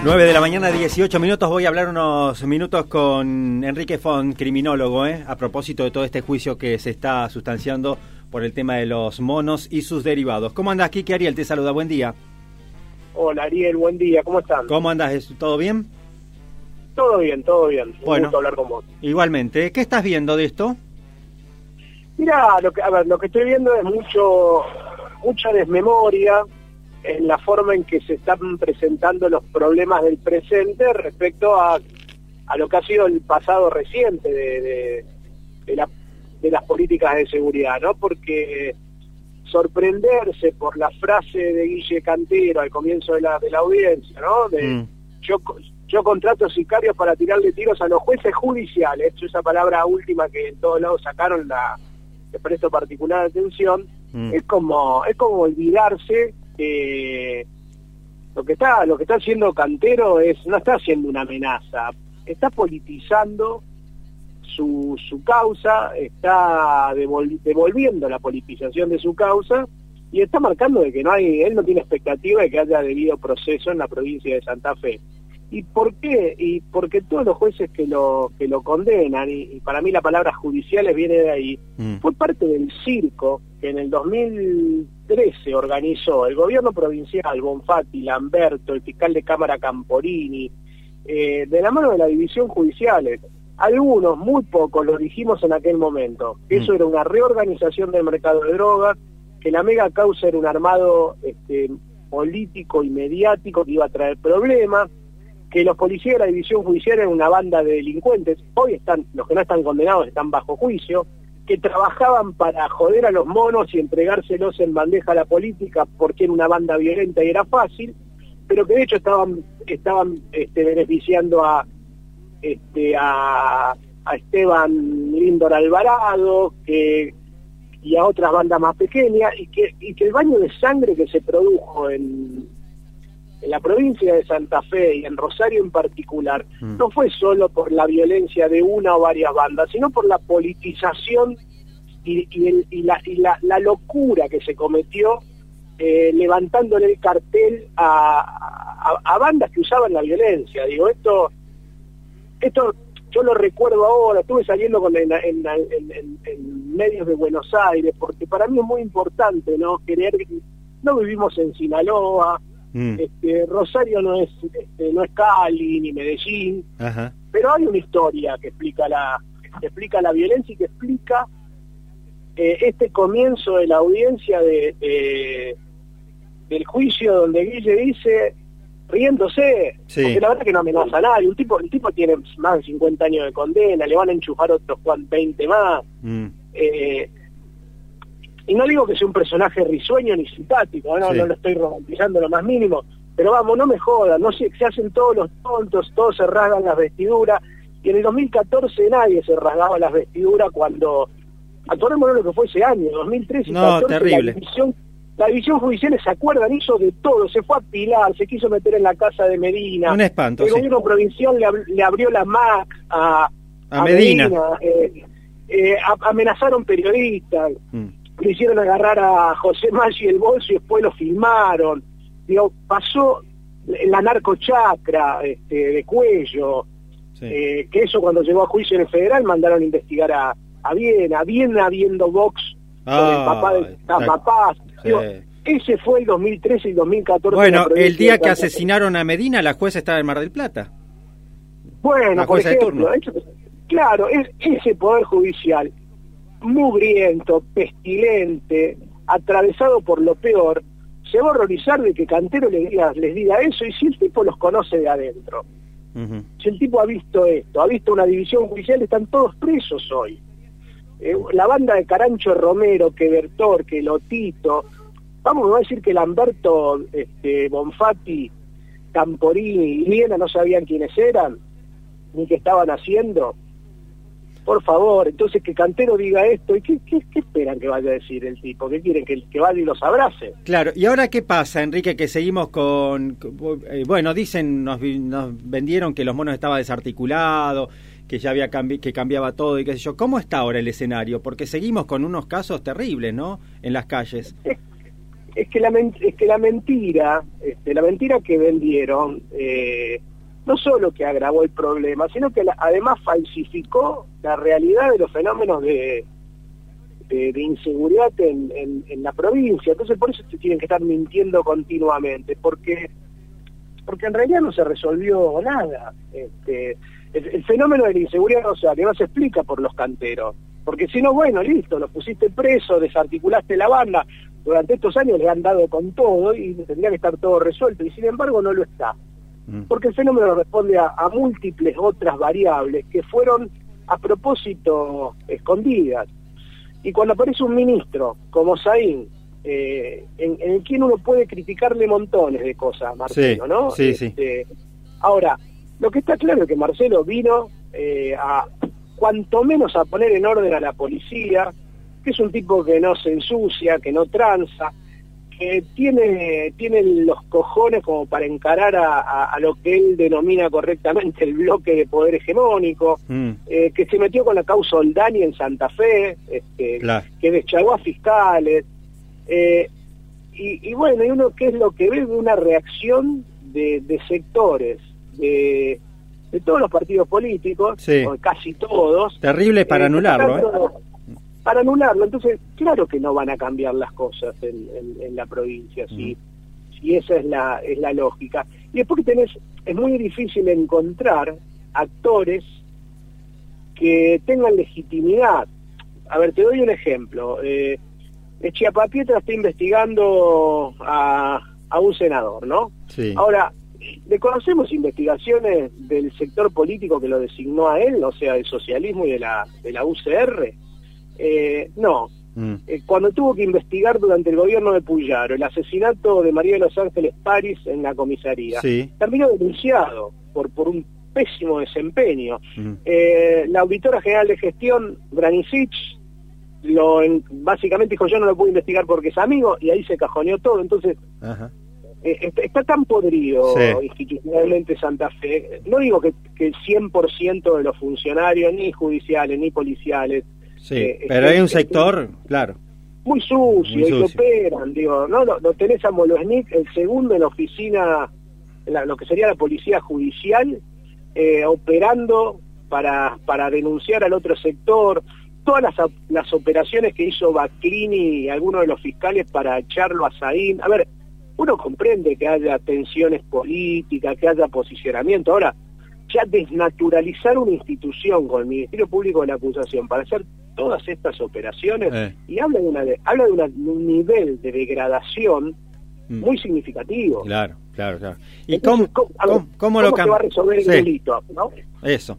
9 de la mañana, 18 minutos. Voy a hablar unos minutos con Enrique Font, criminólogo, a propósito de todo este juicio que se está sustanciando por el tema de los monos y sus derivados. ¿Cómo andás, Quique? Ariel te saluda, buen día. Hola, Ariel, buen día, ¿cómo están? ¿Cómo andás? ¿Todo bien? Todo bien, todo bien. Bueno, un gusto hablar con vos. Igualmente. ¿Qué estás viendo de esto? Mirá, lo que estoy viendo es mucha desmemoria en la forma en que se están presentando los problemas del presente respecto a lo que ha sido el pasado reciente de las políticas de seguridad, ¿no? Porque sorprenderse por la frase de Guille Cantero al comienzo de la audiencia, ¿no? Yo contrato sicarios para tirarle tiros a los jueces judiciales, esa palabra última que en todos lados sacaron, le presto particular atención, es como olvidarse que lo que está haciendo Cantero no está haciendo una amenaza, está politizando su causa, está devolviendo la politización de su causa y está marcando de que él no tiene expectativa de que haya debido proceso en la provincia de Santa Fe. ¿Y por qué? Y porque todos los jueces que lo condenan, y para mí la palabra judiciales viene de ahí, fue parte del circo que en el 2013 organizó el gobierno provincial, Bonfatti, Lamberto, el fiscal de Cámara Camporini, de la mano de la división judiciales. Algunos, muy pocos, lo dijimos en aquel momento, que eso era una reorganización del mercado de drogas, que la mega causa era un armado político y mediático que iba a traer problemas, que los policías de la división judicial eran una banda de delincuentes, hoy los que no están condenados están bajo juicio, que trabajaban para joder a los monos y entregárselos en bandeja a la política porque era una banda violenta y era fácil, pero que de hecho estaban beneficiando a Esteban Lindor Alvarado y a otras bandas más pequeñas, y que el baño de sangre que se produjo en la provincia de Santa Fe y en Rosario en particular, no fue solo por la violencia de una o varias bandas, sino por la politización y la locura que se cometió levantándole el cartel a bandas que usaban la violencia. Digo, esto yo lo recuerdo ahora, estuve saliendo en medios de Buenos Aires, porque para mí es muy importante, ¿no? No vivimos en Sinaloa, Rosario no es Cali ni Medellín, ajá, pero hay una historia que explica la violencia y que explica este comienzo de la audiencia del juicio donde Guille dice, riéndose, sí, porque la verdad que no amenaza a nadie, el tipo tiene más de 50 años de condena, le van a enchufar otros 20 más, y no digo que sea un personaje risueño ni simpático, no lo estoy romantizando lo más mínimo, pero vamos, no me jodan, se hacen todos los tontos, todos se rasgan las vestiduras, y en el 2014 nadie se rasgaba las vestiduras cuando, acordémonos lo que fue ese año, 2013 y 2014, terrible. La división judicial, ¿se acuerdan? Hizo de todo, se fue a Pilar, se quiso meter en la casa de Medina. Un espanto, el gobierno provincial le abrió la MAC a Medina. Amenazaron periodistas, le hicieron agarrar a José Maggi el bolso y después lo filmaron. Digo, pasó la narcochacra de Cuello, sí, que eso cuando llegó a juicio en el federal mandaron a investigar a Viena habiendo Vox con el papá de papás. Digo, ese fue el 2013 y 2014. Bueno, el día que asesinaron a Medina, la jueza estaba en Mar del Plata. Bueno, por ejemplo, claro, ese poder judicial mugriento, pestilente, atravesado por lo peor, se va a horrorizar de que Cantero les diga eso, y si el tipo los conoce de adentro, si el tipo ha visto esto, ha visto una división judicial, están todos presos hoy. La banda de Carancho Romero, que Bertor, que Lotito, vamos a decir que Lamberto, Bonfatti, Camporini y Liena no sabían quiénes eran, ni qué estaban haciendo. Por favor, entonces que Cantero diga esto, ¿y qué esperan que vaya a decir el tipo? ¿Qué quieren? ¿Que vaya y los abrace? Claro, ¿y ahora qué pasa, Enrique, que seguimos bueno, dicen, nos vendieron que los monos estaba desarticulado, que ya había que cambiaba todo y qué sé yo. ¿Cómo está ahora el escenario? Porque seguimos con unos casos terribles, ¿no?, en las calles. Es que la mentira la mentira que vendieron, no solo que agravó el problema, sino que además falsificó la realidad de los fenómenos de inseguridad en la provincia. Entonces por eso te tienen que estar mintiendo continuamente, porque en realidad no se resolvió nada. El fenómeno de la inseguridad no se explica por los canteros, porque si no, bueno, listo, los pusiste preso, desarticulaste la banda, durante estos años le han dado con todo y tendría que estar todo resuelto, y sin embargo no lo está, porque el fenómeno responde a múltiples otras variables que fueron a propósito escondidas. Y cuando aparece un ministro como Saín, en el quien uno puede criticarle montones de cosas, Marcelo, sí, ¿no? Sí. Ahora, lo que está claro es que Marcelo vino a cuanto menos a poner en orden a la policía, que es un tipo que no se ensucia, que no tranza, que tiene los cojones como para encarar a lo que él denomina correctamente el bloque de poder hegemónico, que se metió con la causa Oldani en Santa Fe, claro, que deschavó a fiscales, y bueno, y uno qué es lo que ve, una reacción de sectores, de todos los partidos políticos, sí, o casi todos. Terrible para anularlo, Para anularlo, entonces claro que no van a cambiar las cosas en la provincia, si esa es la lógica. Y después que es muy difícil encontrar actores que tengan legitimidad. A ver, te doy un ejemplo. Chiapapietra está investigando a un senador, ¿no? Sí. Ahora, ¿le conocemos investigaciones del sector político que lo designó a él, o sea, del socialismo y de la UCR? No. Cuando tuvo que investigar durante el gobierno de Puyaro el asesinato de María de los Ángeles París en la comisaría, sí, terminó denunciado por un pésimo desempeño. La auditora general de gestión, Branicic, básicamente dijo: yo no lo puedo investigar porque es amigo, y ahí se cajoneó todo. Entonces, está tan podrido institucionalmente Santa Fe. No digo que el 100% de los funcionarios, ni judiciales, ni policiales, pero hay un sector, claro, muy sucio, y que operan, digo, ¿no? Lo tenés a Molosnik, el segundo en la oficina, lo que sería la policía judicial, operando para denunciar al otro sector. Todas las operaciones que hizo Bacrini y algunos de los fiscales para echarlo a Saín. A ver, uno comprende que haya tensiones políticas, que haya posicionamiento. Ahora, ya desnaturalizar una institución con el Ministerio Público de la Acusación para hacer todas estas operaciones, y habla de un nivel de degradación muy significativo. Claro. ¿Y entonces, cómo se va a resolver el delito, ¿no? Eso.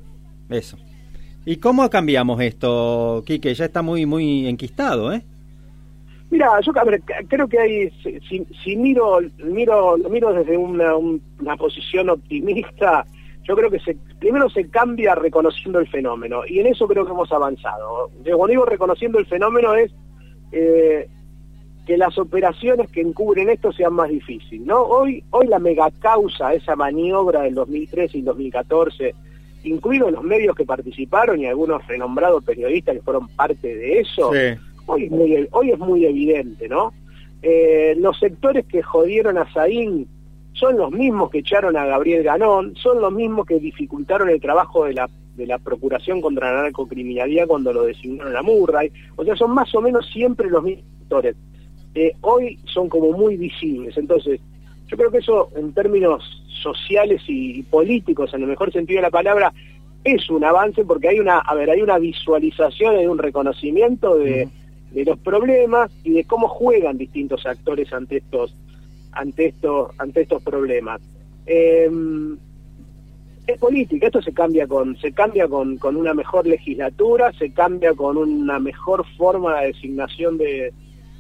¿Y cómo cambiamos esto, Quique? Ya está muy enquistado, ¿eh? Mira, yo creo que hay, si lo miro desde una posición optimista, yo creo que primero se cambia reconociendo el fenómeno, y en eso creo que hemos avanzado. Cuando digo reconociendo el fenómeno es que las operaciones que encubren esto sean más difíciles, ¿no? Hoy la megacausa, esa maniobra del 2013 y 2014, incluidos los medios que participaron y algunos renombrados periodistas que fueron parte de eso, hoy es muy evidente, ¿no? Los sectores que jodieron a Saín son los mismos que echaron a Gabriel Ganón, son los mismos que dificultaron el trabajo de la Procuración contra la Narcocriminalidad cuando lo designaron a Murray. O sea, son más o menos siempre los mismos sectores. Hoy son como muy visibles. Entonces, yo creo que eso, en términos sociales y políticos, en el mejor sentido de la palabra, es un avance, porque hay una visualización, hay un reconocimiento de los problemas y de cómo juegan distintos actores ante estos problemas. Es política, esto se cambia con una mejor legislatura, se cambia con una mejor forma de designación de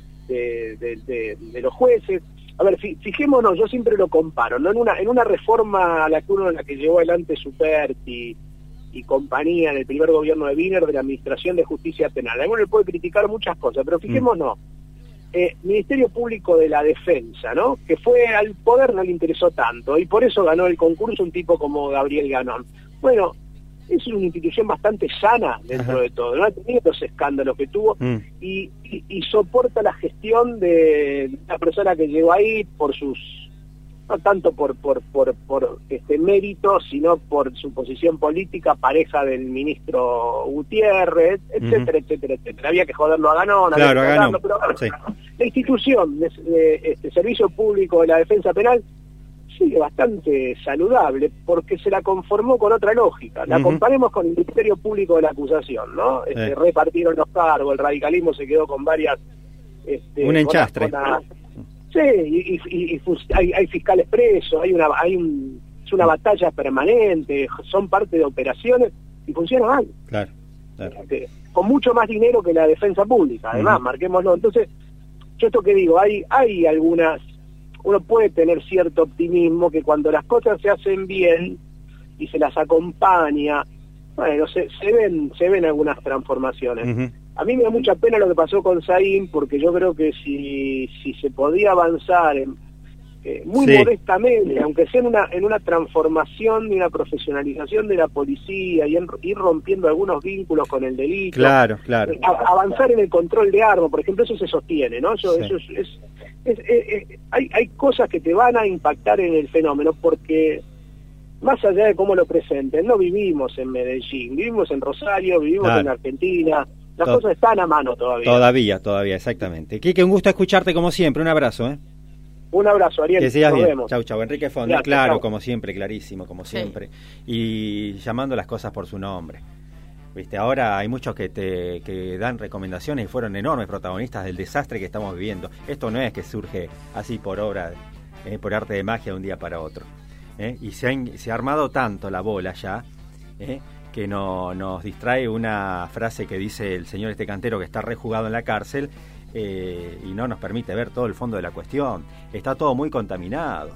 los jueces. A ver, fijémonos, yo siempre lo comparo, ¿no? En una reforma a la que llevó adelante Superti y compañía en el primer gobierno de Wiener, de la Administración de Justicia Penal. Alguno le puede criticar muchas cosas, pero fijémonos, Ministerio Público de la Defensa, ¿no? Que fue al poder, no le interesó tanto, y por eso ganó el concurso un tipo como Gabriel Ganón. Bueno, es una institución bastante sana dentro de todo, no ha tenido los escándalos que tuvo, y soporta la gestión de la persona que llegó ahí por sus no tanto por mérito, sino por su posición política, pareja del ministro Gutiérrez, etcétera, etcétera, etcétera. Había que joderlo a Ganón, claro, había que joderlo, pero sí. La institución de Servicio Público de la Defensa Penal sigue bastante saludable, porque se la conformó con otra lógica. La comparemos con el Ministerio Público de la Acusación, ¿no? Repartieron los cargos, el radicalismo se quedó con varias... un enchastre. Sí, y hay fiscales presos, es una batalla permanente, son parte de operaciones y funciona mal. Claro. Con mucho más dinero que la defensa pública, además, marquémoslo. Entonces, yo esto que digo, hay algunas... Uno puede tener cierto optimismo que cuando las cosas se hacen bien y se las acompaña, bueno, se ven algunas transformaciones. A mí me da mucha pena lo que pasó con Saín, porque yo creo que si se podía avanzar muy modestamente, aunque sea en una transformación y una profesionalización de la policía y ir rompiendo algunos vínculos con el delito, claro. Avanzar en el control de armas, por ejemplo, eso se sostiene, ¿no? Hay cosas que te van a impactar en el fenómeno, porque más allá de cómo lo presenten, no vivimos en Medellín, vivimos en Rosario, vivimos en Argentina. Las cosas están a mano todavía. Todavía, exactamente. Quique, un gusto escucharte como siempre. Un abrazo, ¿eh? Un abrazo, Ariel. Que sigas Nos bien. Vemos. Chau. Enrique Font, claro, como siempre, clarísimo, como siempre. Y llamando las cosas por su nombre. Viste, ahora hay muchos que dan recomendaciones y fueron enormes protagonistas del desastre que estamos viviendo. Esto no es que surge así por obra, por arte de magia de un día para otro. Y se ha armado tanto la bola ya, que nos distrae una frase que dice el señor Cantero, que está rejugado en la cárcel, y no nos permite ver todo el fondo de la cuestión. Está todo muy contaminado.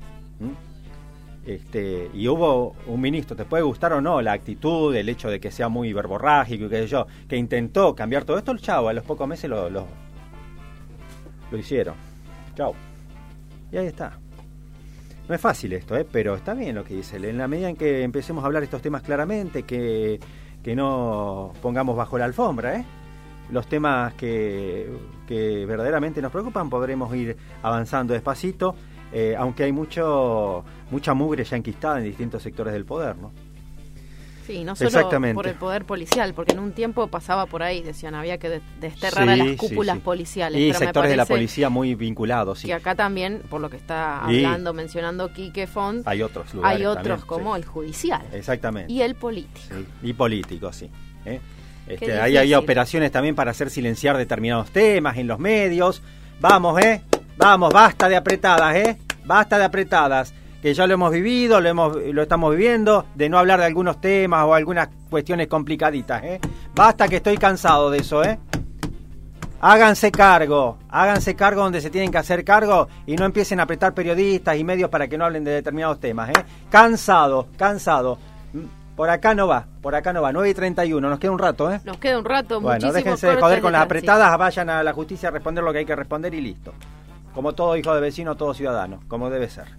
Y hubo un ministro, te puede gustar o no la actitud, el hecho de que sea muy verborrágico y qué sé yo, que intentó cambiar todo esto, el chavo a los pocos meses lo hicieron. Chau. Y ahí está. No es fácil esto, pero está bien lo que dice él. En la medida en que empecemos a hablar estos temas claramente, que no pongamos bajo la alfombra, los temas que verdaderamente nos preocupan, podremos ir avanzando despacito, aunque hay mucha mugre ya enquistada en distintos sectores del poder, ¿no? Sí, no solo por el poder policial, porque en un tiempo pasaba por ahí, decían, había que desterrar a las cúpulas policiales. Y pero sectores de la policía muy vinculados, que acá también, por lo que está mencionando Quique Font, hay otros lugares, hay otros también, como el judicial. Exactamente. Y el político. Sí. Y político, sí. Hay operaciones también para hacer silenciar determinados temas en los medios. Vamos, basta de apretadas, basta de apretadas. Que ya lo hemos vivido, lo estamos viviendo, de no hablar de algunos temas o algunas cuestiones complicaditas, Basta, que estoy cansado de eso, Háganse cargo donde se tienen que hacer cargo y no empiecen a apretar periodistas y medios para que no hablen de determinados temas, Cansado. Por acá no va, 9:31, nos queda un rato, Nos queda un rato, bueno, déjense de joder con las apretadas, vayan a la justicia a responder lo que hay que responder y listo. Como todo hijo de vecino, todo ciudadano, como debe ser.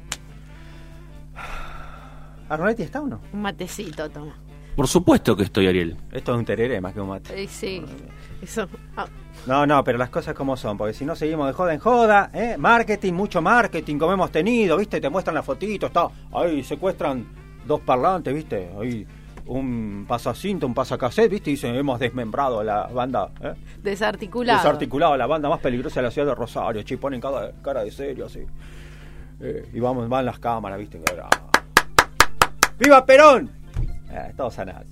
¿Arnoletti está o no? Un matecito, toma. Por supuesto que estoy, Ariel. Esto es un tereré más que un mate. Sí, eso. No, pero las cosas como son, porque si no seguimos de joda en joda, marketing, mucho marketing, como hemos tenido, ¿viste? Te muestran la fotito, ahí secuestran 2 parlantes, ¿viste? Ahí un pasacinta, un pasacassette, ¿viste? Y dicen, hemos desmembrado la banda. Desarticulado, la banda más peligrosa de la ciudad de Rosario, che, ponen cara de serio, así. Y van las cámaras, ¿viste? ¡Viva Perón! Todo sanado.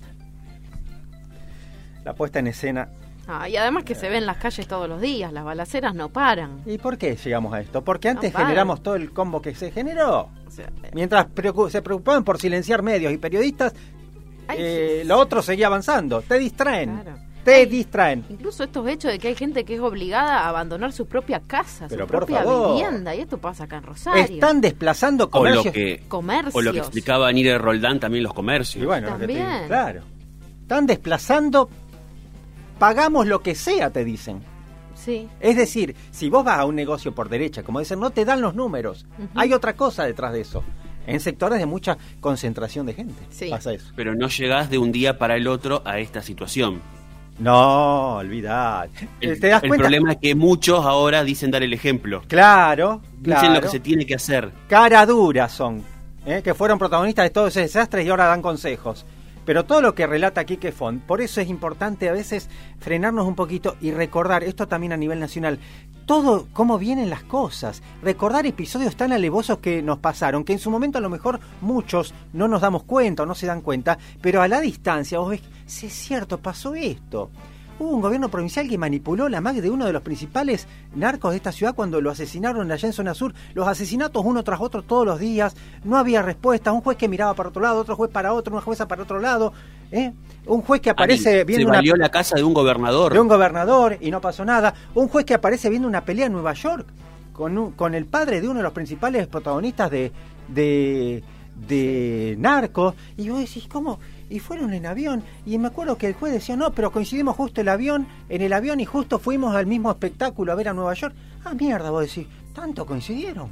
La puesta en escena. Y además que se ven las calles todos los días, las balaceras no paran. ¿Y por qué llegamos a esto? Porque antes generamos todo el combo que se generó. Mientras se preocupaban por silenciar medios y periodistas, lo otro seguía avanzando. Te distraen. Claro. Te distraen. Incluso estos hechos de que hay gente que es obligada a abandonar su propia casa, pero su propia vivienda, y esto pasa acá en Rosario. Están desplazando comercios. Comercios. O lo que explicaba Nire Roldán, también los comercios. Y bueno, también. Claro. Están desplazando, pagamos lo que sea, te dicen. Sí. Es decir, si vos vas a un negocio por derecha, como dicen, no te dan los números. Hay otra cosa detrás de eso. En sectores de mucha concentración de gente pasa eso. Pero no llegás de un día para el otro a esta situación. No, olvidad. ¿Te das cuenta? El problema es que muchos ahora dicen dar el ejemplo. Claro. Dicen lo que se tiene que hacer. Cara dura son, que fueron protagonistas de todos esos desastres y ahora dan consejos. Pero todo lo que relata Quique Font, por eso es importante a veces frenarnos un poquito y recordar, esto también a nivel nacional, todo cómo vienen las cosas, recordar episodios tan alevosos que nos pasaron, que en su momento a lo mejor muchos no nos damos cuenta o no se dan cuenta, pero a la distancia vos ves, sí es cierto, pasó esto. Hubo un gobierno provincial que manipuló la MAC de uno de los principales narcos de esta ciudad cuando lo asesinaron allá en Zona Sur. Los asesinatos uno tras otro todos los días, no había respuesta. Un juez que miraba para otro lado, otro juez para otro, una jueza para otro lado. Un juez que aparece viendo se valió la casa de un gobernador. De un gobernador y no pasó nada. Un juez que aparece viendo una pelea en Nueva York con el padre de uno de los principales protagonistas de narcos. Y vos decís, ¿cómo? Y fueron en avión, y me acuerdo que el juez decía, no, pero coincidimos justo en el avión y justo fuimos al mismo espectáculo a ver a Nueva York. Ah, mierda, vos decís, ¿tanto coincidieron?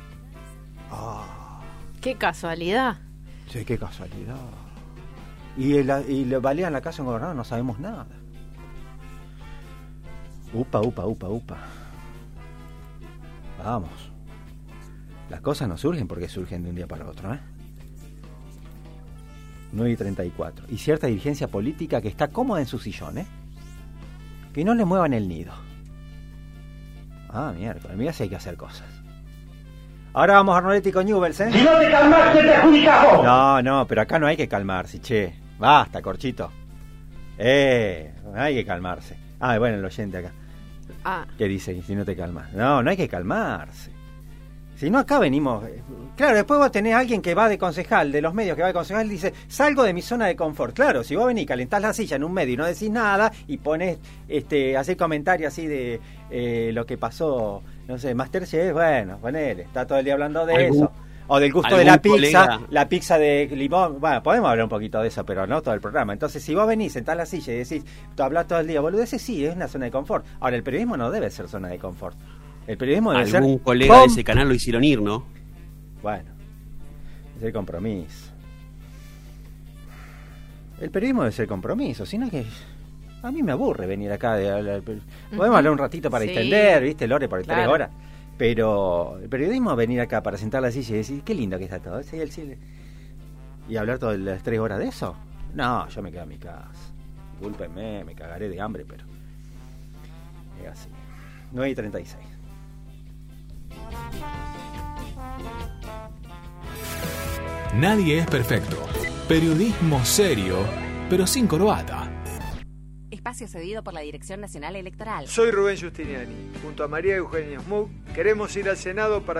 ¡Qué casualidad! Sí, qué casualidad. Y le valían la casa a un gobernador, no sabemos nada. Upa. Vamos. Las cosas no surgen porque surgen de un día para otro, 9:34. Y cierta dirigencia política que está cómoda en su sillón, que no le muevan el nido. Miércoles, mira si hay que hacer cosas. Ahora vamos a Arnoletti con Newell's, Si no te calmas, te adjudicas vos. No, pero acá no hay que calmarse, che. Basta, Corchito. No hay que calmarse. Bueno, el oyente acá. ¿Qué dice? Si no te calmas. No hay que calmarse. Si no, acá venimos... Claro, después vos tenés a alguien que va de concejal, de los medios que va de concejal, y dice, salgo de mi zona de confort. Claro, si vos venís, calentás la silla en un medio y no decís nada, y ponés, hacés comentarios así de lo que pasó, no sé, Masterchef, bueno, ponele, está todo el día hablando de eso. O del gusto de la pizza, la pizza de limón. Bueno, podemos hablar un poquito de eso, pero no todo el programa. Entonces, si vos venís, sentás la silla y decís, tú hablás todo el día, boludeces, sí, es una zona de confort. Ahora, el periodismo no debe ser zona de confort. El periodismo debe ser... Algún colega de ese canal lo hicieron ir, ¿no? Bueno, es el compromiso. El periodismo debe ser compromiso, sino que a mí me aburre venir acá de hablar. Podemos hablar un ratito para distender, ¿viste, Lore? Por 3 horas. Pero el periodismo venir acá para sentar la silla y decir, qué lindo que está todo. Y hablar todas las 3 horas de eso. No, yo me quedo en mi casa. Discúlpenme, me cagaré de hambre, pero es así. 9:36. Nadie es perfecto. Periodismo serio, pero sin corbata. Espacio cedido por la Dirección Nacional Electoral. Soy Rubén Giustiniani. Junto a María Eugenia Smouk queremos ir al Senado para